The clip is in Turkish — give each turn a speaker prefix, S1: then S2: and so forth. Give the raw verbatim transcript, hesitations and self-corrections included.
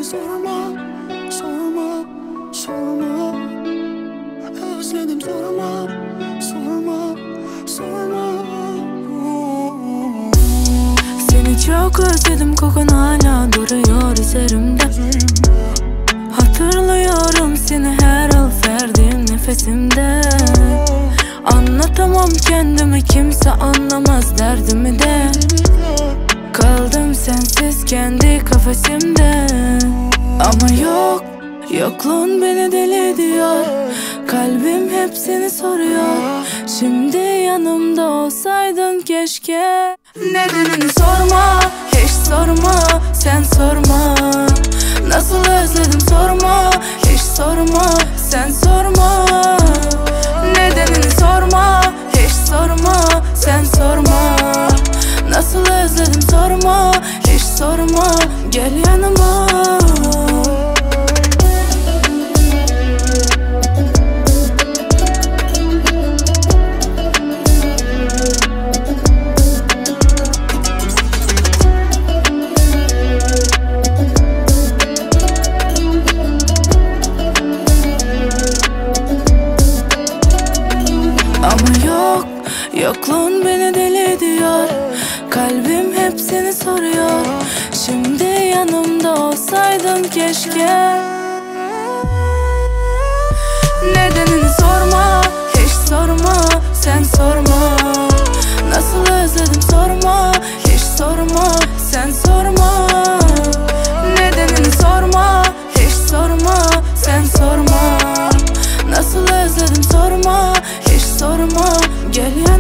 S1: sorma, sorma, sorma. Özledim sorma, sorma, sorma.
S2: Seni çok özledim, kokun hala duruyor üzerimde. Hatırlıyorum seni her al verdiğim nefesimde. Anlatamam kendimi, kimse anlamaz derdimi de. Kaldım sensiz kendi kafesimde. Ama yok, yokluğun beni deli ediyor. Kalbim hep seni soruyor. Şimdi yanımda olsaydın keşke. Nedenini sorma, hiç sorma, sen sorma. Nasıl özledim sorma, hiç sorma, sen sorma. Nedenini sorma, hiç sorma, sen sorma. Nasıl özledim sorma, hiç sorma, gel yanıma. Ama yok, yokluğun beni deli ediyor. Kalbim hep seni soruyor. Şimdi yanımda olsaydın keşke. Nedenini sorma, hiç sorma, sen sorma. Nasıl özledim sorma, hiç sorma, sen sorma. Nedenini sorma, hiç sorma, sen sorma. Nasıl özledim sorma, hiç sorma, gel ya.